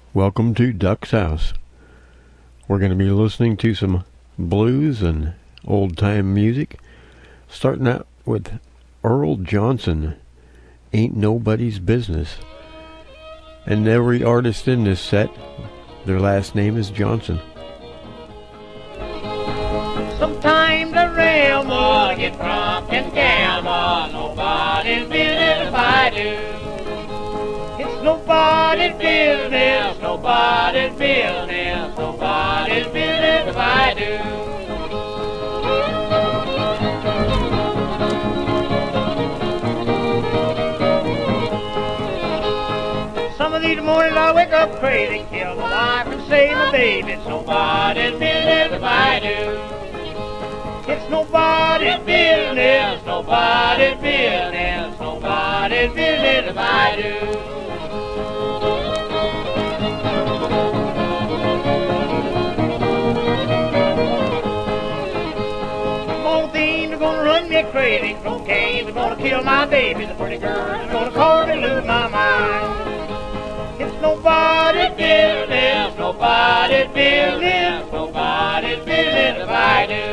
Welcome to Duck's House. We're going to be listening to some blues and old-time music, starting out with Earl Johnson, Ain't Nobody's Business. And every artist in this set, their last name is Johnson. Sometimes a railroad get drunk and gamble. Nobody's business if I do. It's nobody's business, nobody's business, nobody's business if I do. Some of these mornings I wake up crazy, kill my wife and save my baby. It's nobody's business if I do. It's nobody's business, nobody's business, nobody's business if I do. Gonna run me crazy, cocaine's gonna kill my baby, the pretty girl's gonna cause me lose my mind. It's nobody's business, nobody's business, nobody's business if I do.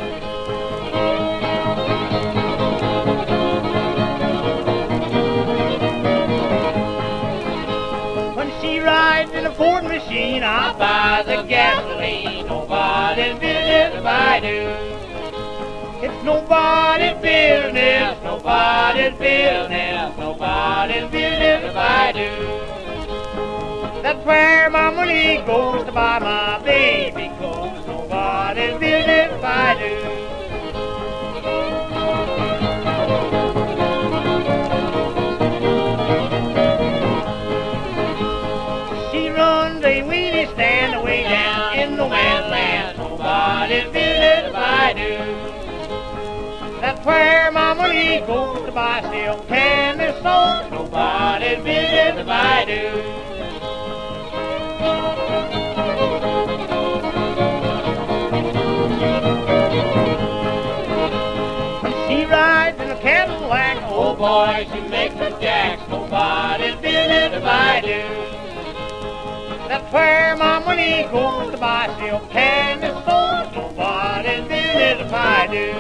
When she rides in a Ford machine, I buy the gasoline, nobody's business if I do. It's nobody's business, nobody's business, nobody's business if I do. That's where my money goes to buy my baby clothes. Nobody's business if I do. She runs a weenie stand away down in the wetlands. Nobody's business if I do. That's where my money goes to buy silk candy soap. Nobody's business if I do. When she rides in a Cadillac, oh boy, she makes her jacks. Nobody's business if I do. That's where my money goes to buy silk candy soap. Nobody's business if I do.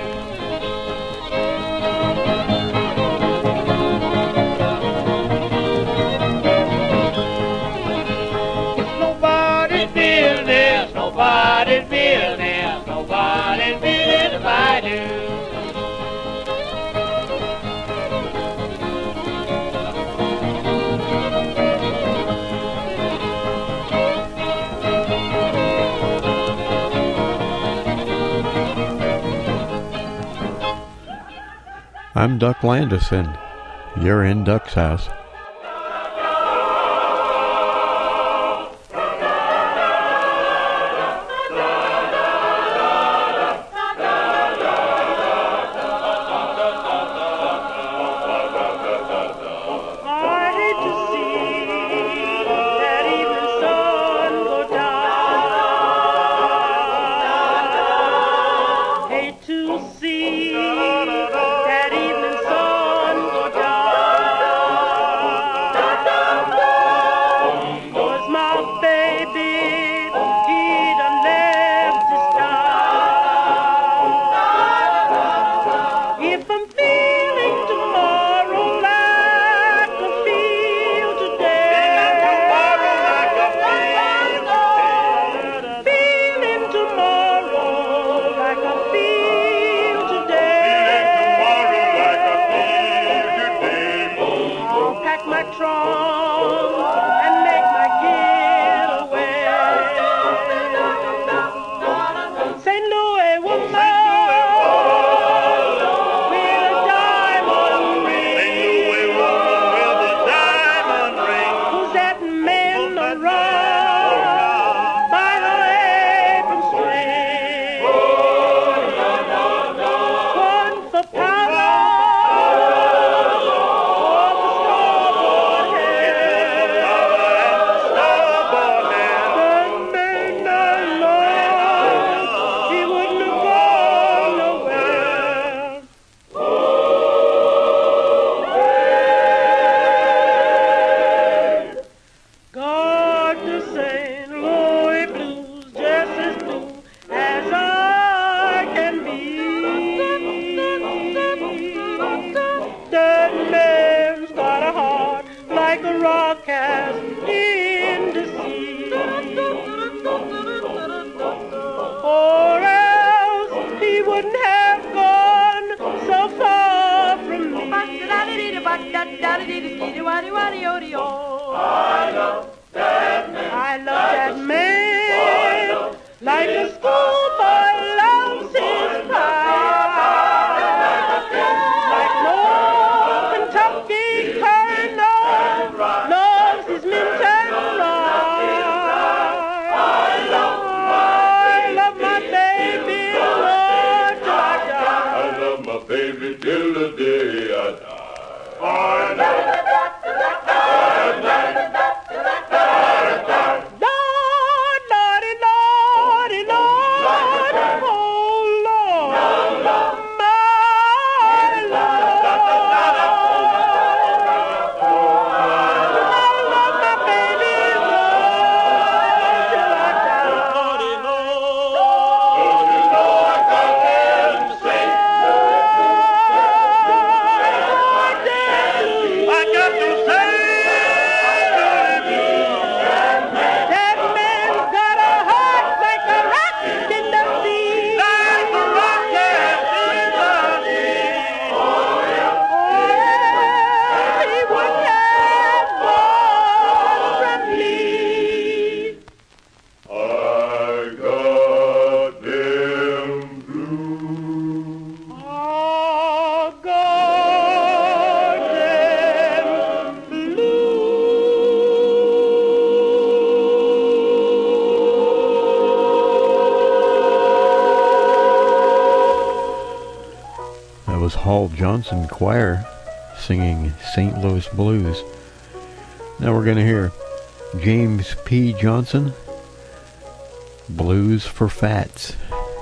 Nobody's business, nobody's business if I do. I'm Duck Landis, and you're in Duck's House. That evening sun go down. Paul Johnson Choir singing St. Louis Blues. Now we're going to hear James P. Johnson, Blues for Fats.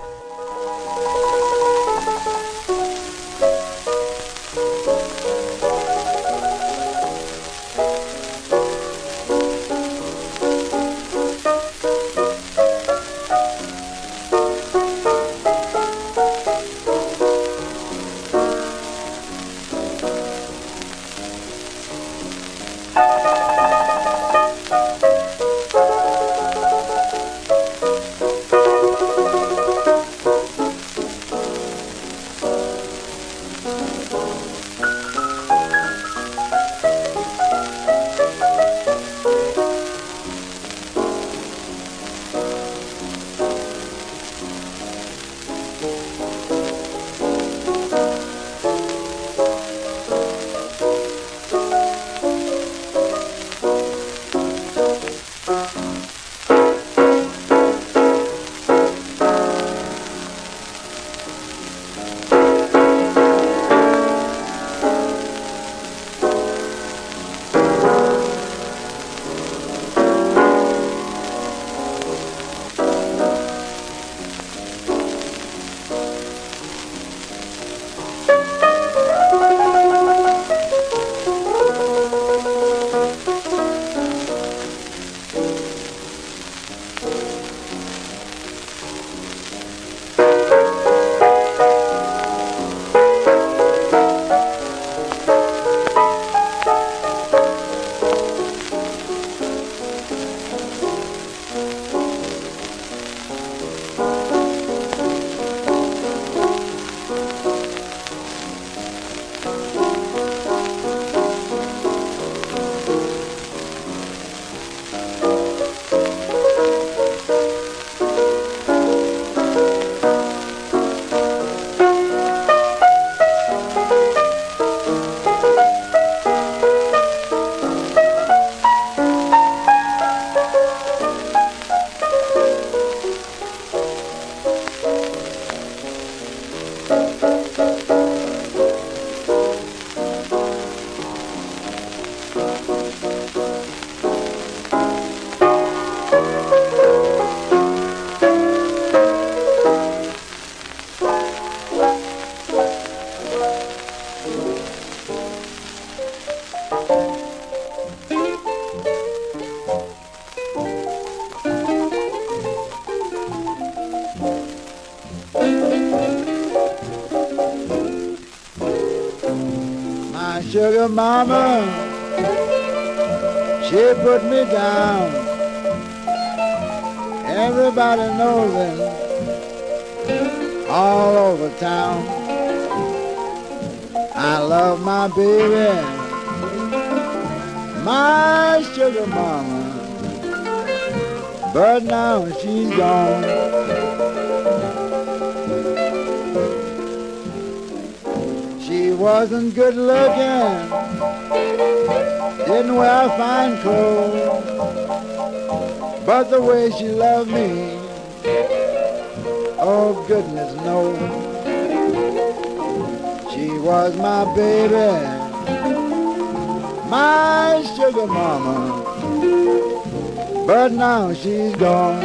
Sugar mama, she put me down. Everybody knows it all over town. I love my baby, my sugar mama, but now she's gone. She wasn't good looking, didn't wear fine clothes, but the way she loved me, oh goodness knows. She was my baby, my sugar mama, but now she's gone.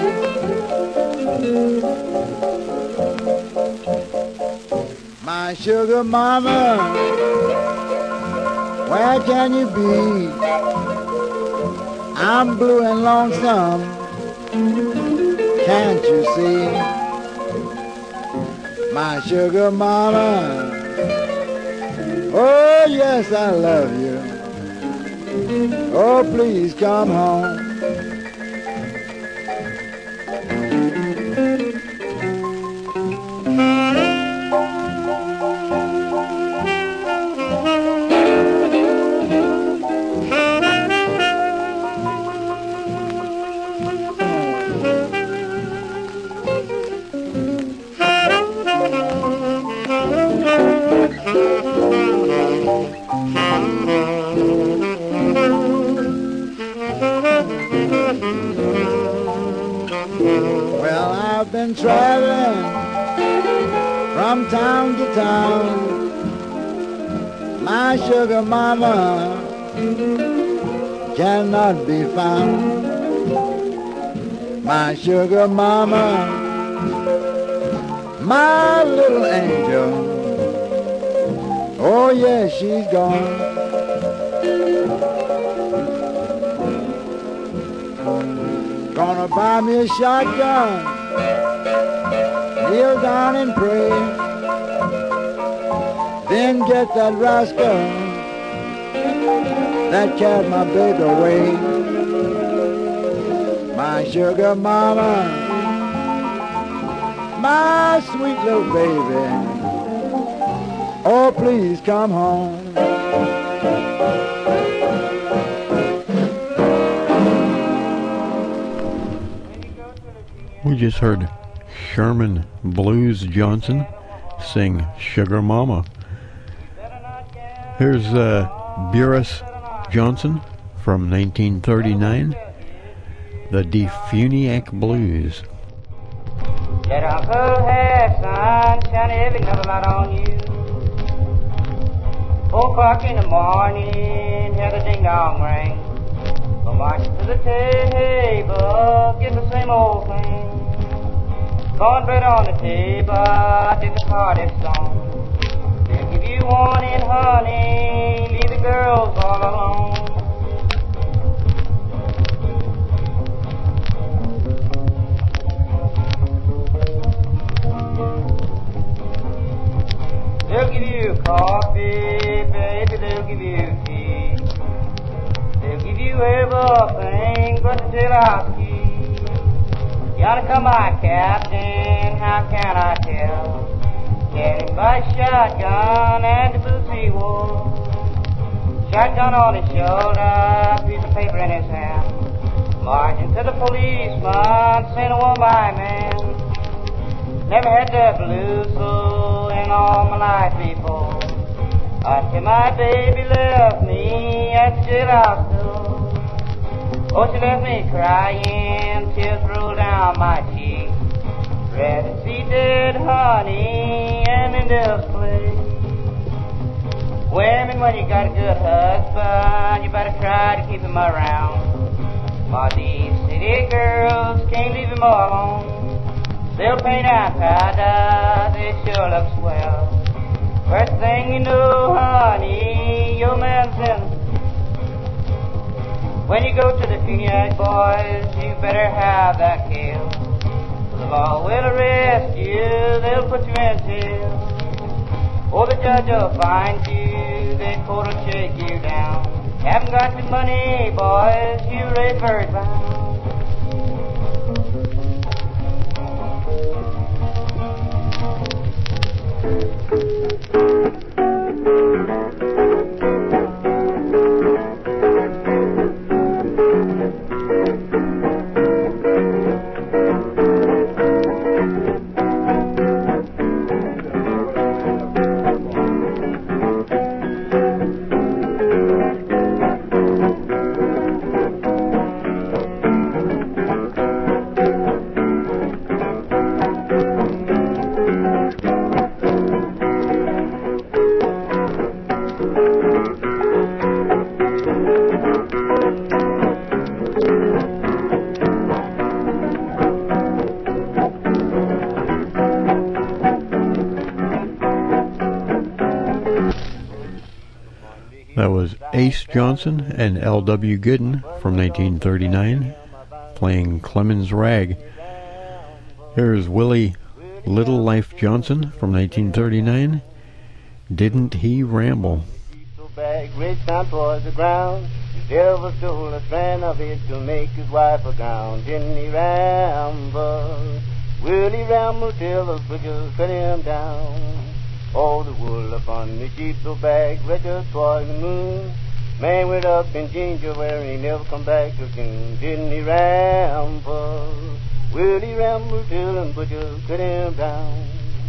My sugar mama, where can you be? I'm blue and lonesome, can't you see? My sugar mama, oh yes I love you, oh please come home. Well, I've been traveling from town to town, My sugar mama cannot be found. My sugar mama, my little angel, oh yes, she's gone. Gonna buy me a shotgun, kneel down and pray, then get that rascal that carried my baby away. My sugar mama, my sweet little baby, oh please come home. We just heard Sherman Blues Johnson sing Sugar Mama. Here's Burris Johnson from 1939, the Defuniac Blues. Let Uncle have sun shine every little light on you. 4 o'clock in the morning, hear the ding-dong ring. Go marching to the table, get the same old thing. Cornbread on the table, I did the party song. They'll give you warning, honey, leave the girls all alone. They'll give you coffee, baby, they'll give you tea. They'll give you everything but the jailhouse key. You ought to come my captain, how can I tell? Get him by shotgun and the boots he wore. Shotgun on his shoulder, piece of paper in his hand. Marching to the policeman, sent a one by man. Never had the blues so in all my life before, until my baby left me at the jailhouse door. Oh, she left me crying, tears rolled down my cheek. Rather see dead honey and in display. Women, when you got a good husband, you better try to keep him around. For these city girls can't leave him all alone. They'll paint on powder, they sure look swell. First thing you know, honey, your man's in. When you go to the Defuniac boys, you better have that kill. The law will arrest you, they'll put you in jail. Or the judge will find you, the court will shake you down. Haven't got the money, boys, you raise bird bound. That was Ace Johnson and L.W. Gooden from 1939 playing Clemens Rag. Here's Willie Little Life Johnson from 1939, Didn't He Ramble? Rich time towards the ground. The devil stole a strand of it to make his wife a gown. Didn't he ramble? Will he ramble till the butchers cut him down? All the wool upon the sheep so back, redder toward the moon. Man went up in ginger where he never come back to June. Didn't he ramble? Will he ramble till the butchers cut him down?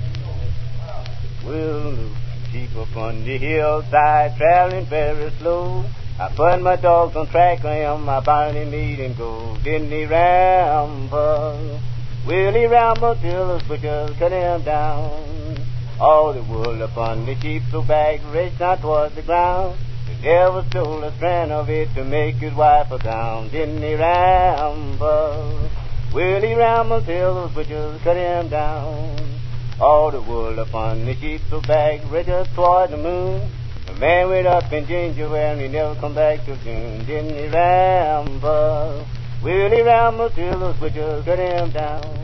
Well, the sheep upon the hillside traveling very slow. I put my dogs on track for him, I finally made him go. Didn't he ramble? Will he ramble till the butchers cut him down? All the wool upon the sheep so back reached not toward the ground. The devil stole a strand of it to make his wife a gown. Didn't he ramble? Will he ramble till those butchers cut him down? All the wool upon the sheep so back reached toward the moon. The man went up in gingerware and he never come back till June. Didn't he ramble? Will he ramble till those butchers cut him down?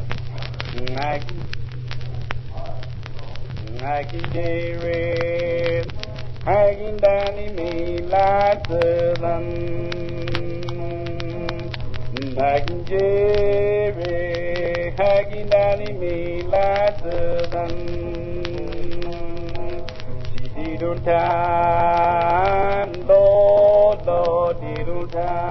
Hacking Jerry, hacking Danny me like southern. Hacking Jerry, hacking Danny me like southern. She did on time, Lord, Lord, did on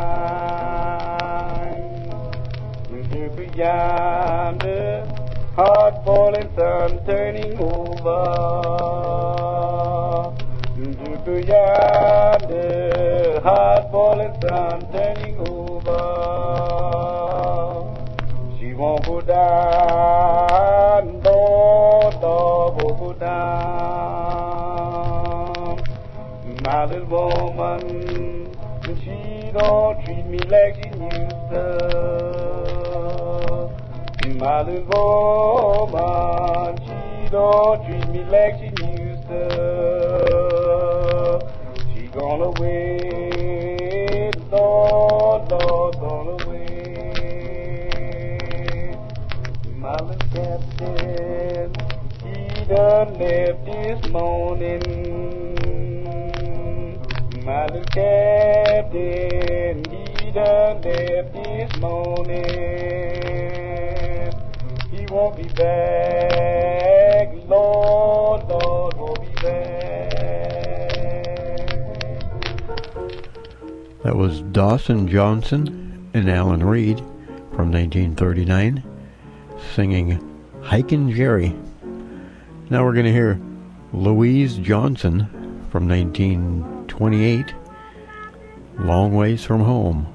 time. Yonder, hard-boiling sun turning over. Yonder, hard-boiling sun turning over. She won't go down, Lord, Lord, won't go down. My little woman, she don't treat me like she used to. My little woman, she don't treat me like she used to. She gonna wait, Lord, Lord, gonna wait. My little captain, he done left this morning. My little captain, he done left this morning. Won't be back, Lord, Lord, won't be back. That was Dawson Johnson and Alan Reed from 1939 singing Hikin' Jerry. Now we're going to hear Louise Johnson from 1928, Long Ways From Home.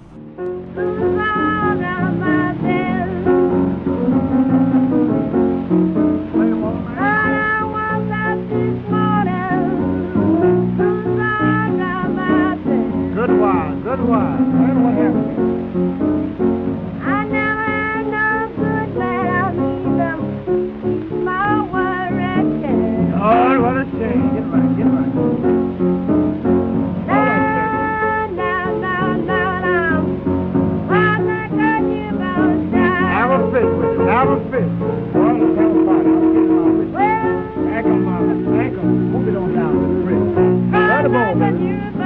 Good one. Well, what happened? I never had no good man either. My worried head. Oh, what a shame. Get right, get right. Now. Why's that good you gonna die? Have a fit with you. Have a fit. Well, let's have a party. I'm getting my fit. Well, Thank 'em. Move it on down to the bridge. Let the ball, man.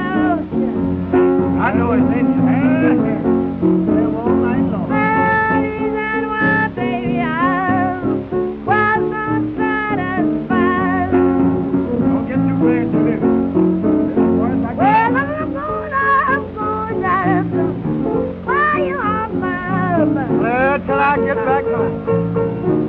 I know his name is all night long. Don't get too crazy to this. Well, till I get back home.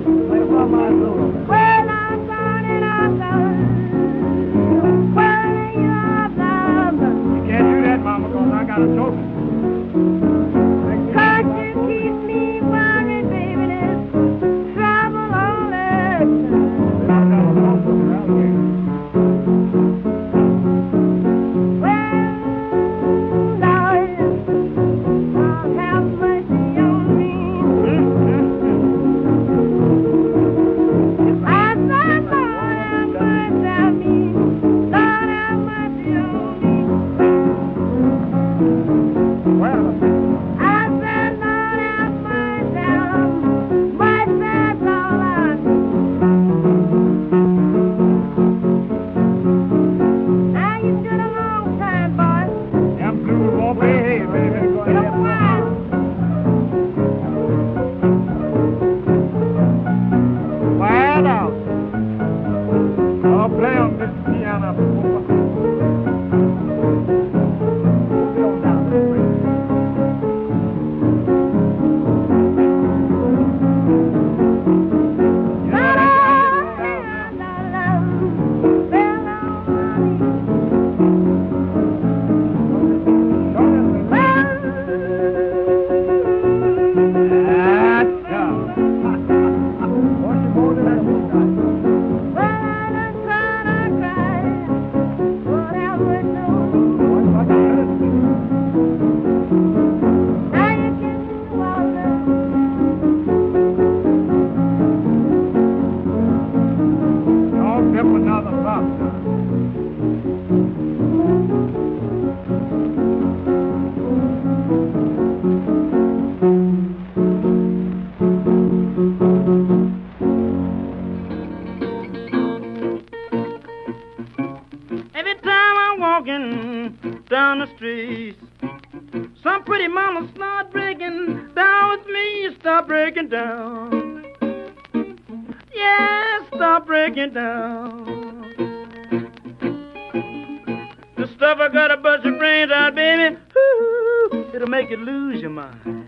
streets. Some pretty mama start breaking down with me. Start breaking down. Yeah, start breaking down. The stuff I gotta bust your brains out, baby. Ooh, it'll make you lose your mind.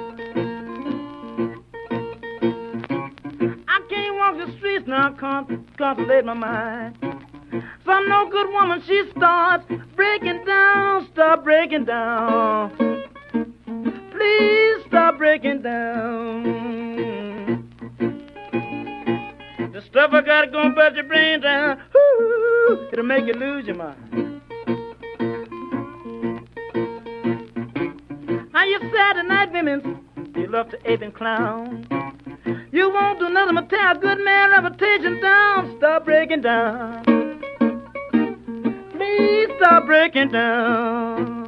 I can't walk the streets now, contemplate my mind. Some no good woman, she starts breaking down, stop breaking down. Please stop breaking down. The stuff I got gonna bust your brain down. Ooh, it'll make you lose your mind. How you Saturday night women, you love to ape and clown. You won't do nothing but tear a good man reputation down. Stop breaking down. Please stop breaking down.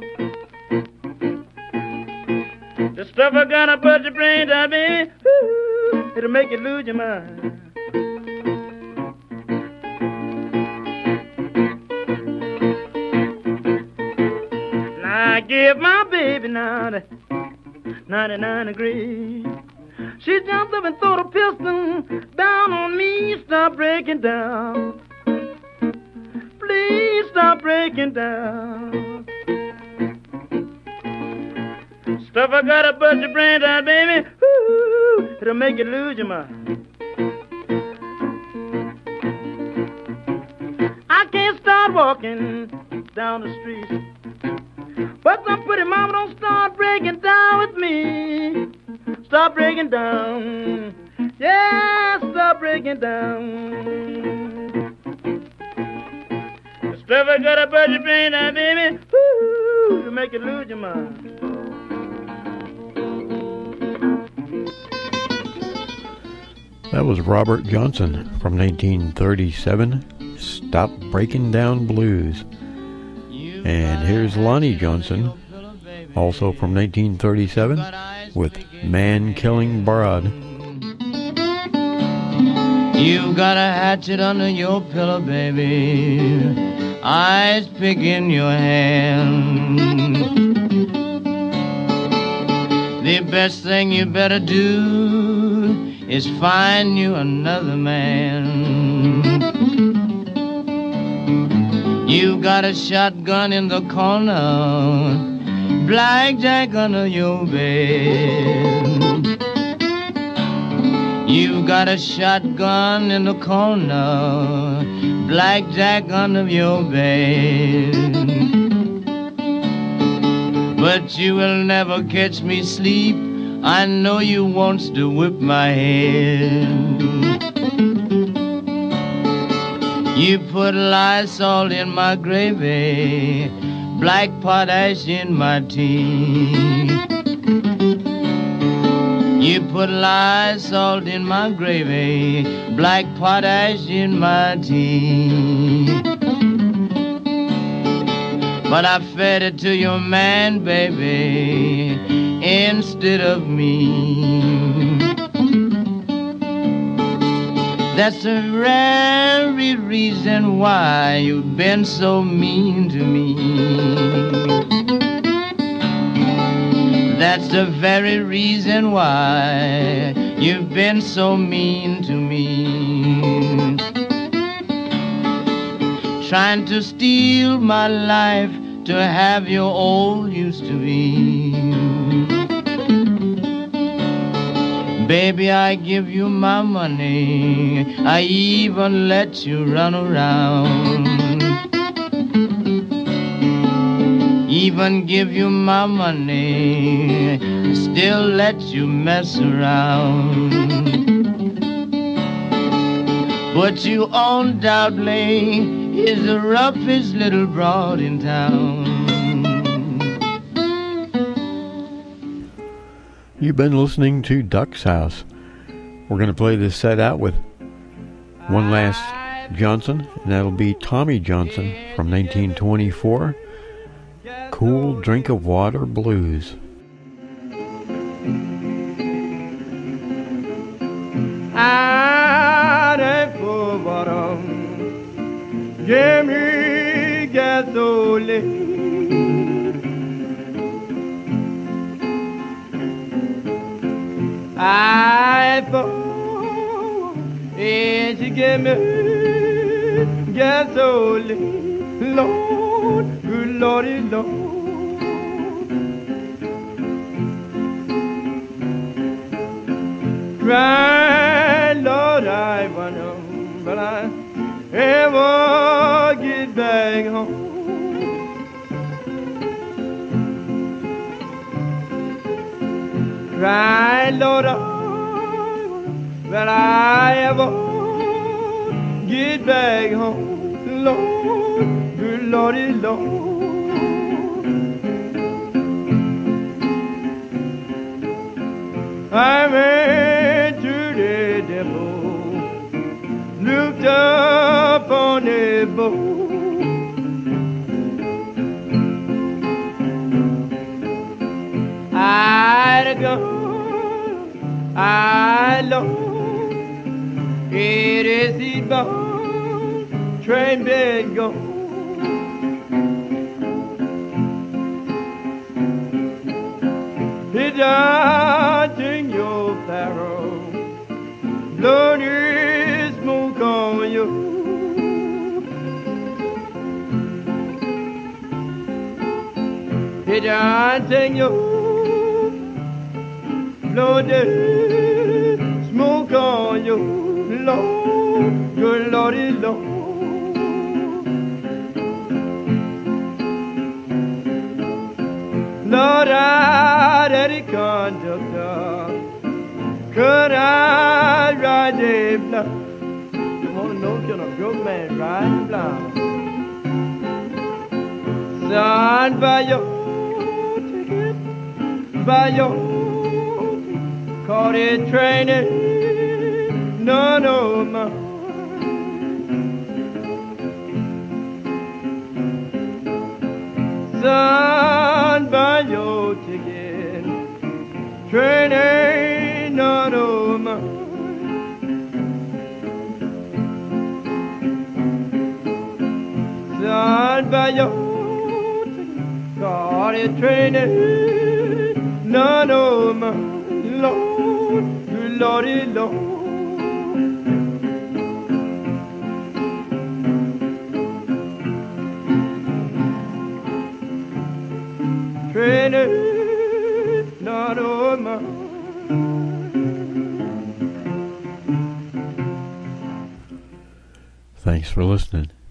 The stuff I gotta put your brain down, baby. Ooh, it'll make you lose your mind. Now I give my baby now the 99 degrees. She jumped up and threw the pistol down on me. Stop breaking down. Please stop breaking down. Stuff I gotta bust your brain out, baby. Ooh, it'll make you lose your mind. I can't start walking down the street, but some pretty mama don't start breaking down with me. Stop breaking down. Yeah, stop breaking down. The stuff I gotta bust your brain out, baby. Ooh, to make you lose your mind. That was Robert Johnson from 1937, Stop Breaking Down Blues. And here's Lonnie Johnson, also from 1937, with Man Killing Broad. You've got a hatchet under your pillow, baby, ice pick in your hand. The best thing you better do is find you another man. You got a shotgun in the corner, blackjack under your bed. You got a shotgun in the corner, blackjack under your bed. But you will never catch me sleep. I know you wants to whip my head. You put Lysol in my gravy, black potash in my tea. You put Lysol in my gravy, black potash in my tea. But I fed it to your man, baby, instead of me. That's the very reason why you've been so mean to me. That's the very reason why you've been so mean to me. Trying to steal my life to have your all used to be. Baby, I give you my money, I even let you run around. Even give you my money, still let you mess around. But you undoubtedly is the roughest little broad in town. You've been listening to Duck's House. We're going to play this set out with one last Johnson, and that'll be Tommy Johnson from 1924, Cool Drink of Water Blues. I drank for bottom, give me gasoline. I thought and she gave me gasoline, Lord, good Lordy, Lord. Cry, Lord, I wonder, but I ever get back home. Cry, Lord, will I ever get back home, Lord, good Lordy, Lord. I went to the depot, looked up on the boat. I'd gone, I lost, it is the bound, train been gone. It's in your barrel, bloody smoke on you. It's in your bloody smoke on you, Lord, good Lordy, Lord. Lord, I daddy conductor, could I ride the block? You want to know, can a broke man ride the block? Son, by your ticket, by your caught it training, no, no, ma. Son, buy your ticket, train ain't not over. Son, buy your ticket, got it training, not over. Lord, good Lordy, Lord. Trainer, not on my. Thanks for listening.